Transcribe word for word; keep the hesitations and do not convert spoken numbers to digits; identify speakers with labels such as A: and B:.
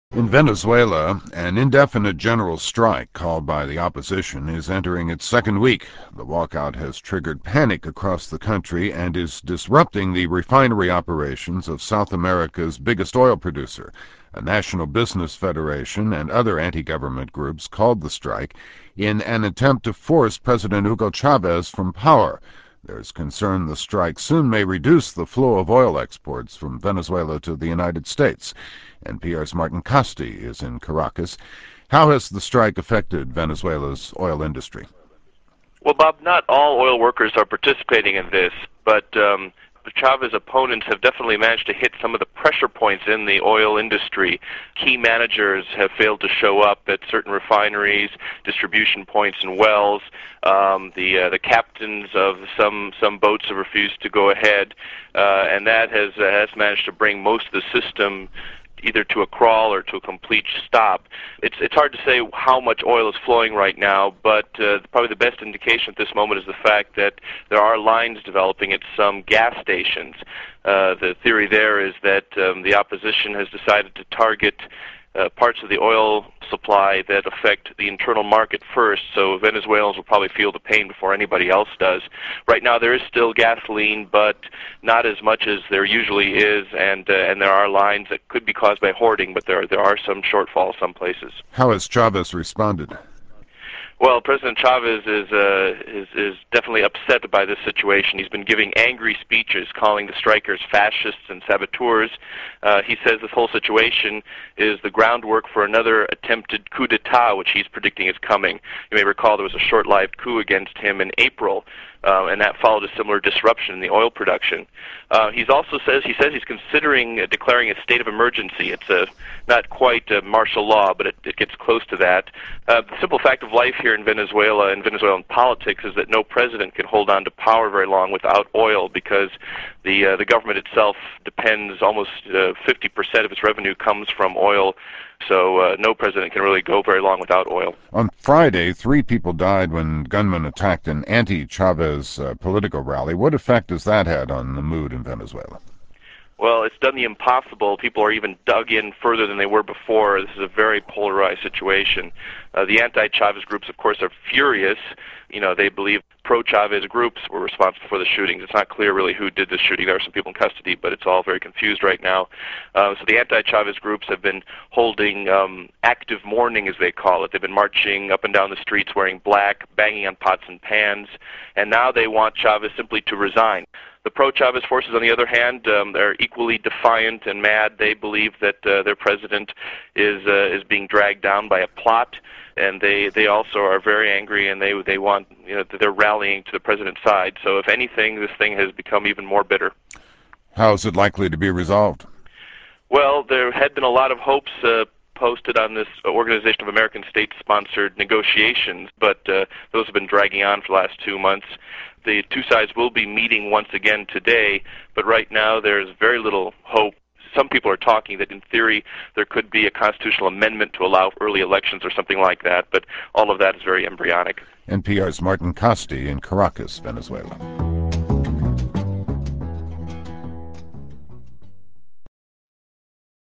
A: In Venezuela, an indefinite general strike called by the opposition is entering its second week. The walkout has triggered panic across the country and is disrupting the refinery operations of South America's biggest oil producer. A national business federation and other anti-government groups called the strike in an attempt to force President Hugo Chavez from power. There's concern the strike soon may reduce the flow of oil exports from Venezuela to the United States. N P R's Martin Kaste is in Caracas. How has the strike affected Venezuela's oil industry?
B: Well, Bob, not all oil workers are participating in this, but um, Chavez opponents have definitely managed to hit some of the pressure points in the oil industry. Key managers have failed to show up at certain refineries, distribution points and wells. Um, the uh, the captains of some some boats have refused to go ahead, uh, and that has uh, has managed to bring most of the system either to a crawl or to a complete stop. It's it's hard to say how much oil is flowing right now, but uh, probably the best indication at this moment is the fact that there are lines developing at some gas stations. Uh, the theory there is that um, the opposition has decided to target Uh, parts of the oil supply that affect the internal market first, so Venezuelans will probably feel the pain before anybody else does. Right now there is still gasoline, but not as much as there usually is, and uh, and there are lines that could be caused by hoarding, but there, there are some shortfalls some places.
A: How has Chavez responded?
B: Well, President Chavez is, uh, is is definitely upset by this situation. He's been giving angry speeches, calling the strikers fascists and saboteurs. Uh, he says this whole situation is the groundwork for another attempted coup d'etat, which he's predicting is coming. You may recall there was a short-lived coup against him in April, uh, and that followed a similar disruption in the oil production. Uh, he also says he says he's considering uh, declaring a state of emergency. It's a not quite a martial law, but it, it gets close to that. Uh, the simple fact of life here in Venezuela and Venezuelan politics is that no president can hold on to power very long without oil, because the uh, the government itself depends almost uh, fifty percent of its revenue comes from oil. So uh, no president can really go very long without oil.
A: On Friday, three people died when gunmen attacked an anti-Chavez uh, political rally. What effect has that had on the mood in Venezuela?
B: Well, it's done the impossible. People are even dug in further than they were before. This is a very polarized situation. Uh, the anti-Chavez groups, of course, are furious. You know, they believe pro-Chavez groups were responsible for the shootings. It's not clear really who did the shooting. There are some people in custody, but it's all very confused right now. Uh, so the anti-Chavez groups have been holding um, active mourning, as they call it. They've been marching up and down the streets wearing black, banging on pots and pans, and now they want Chavez simply to resign. The pro-Chavez forces, on the other hand, um, they're equally defiant and mad. They believe that uh, their president is uh, is being dragged down by a plot, and they, they also are very angry, and they they want you know they're rallying to the president's side. So, if anything, this thing has become even more bitter.
A: How is it likely to be resolved?
B: Well, there had been a lot of hopes Uh, posted on this Organization of American States-sponsored negotiations, but uh, those have been dragging on for the last two months. The two sides will be meeting once again today, but right now there's very little hope. Some people are talking that in theory there could be a constitutional amendment to allow early elections or something like that, but all of that is very embryonic.
A: N P R's Martin Kaste in Caracas, Venezuela.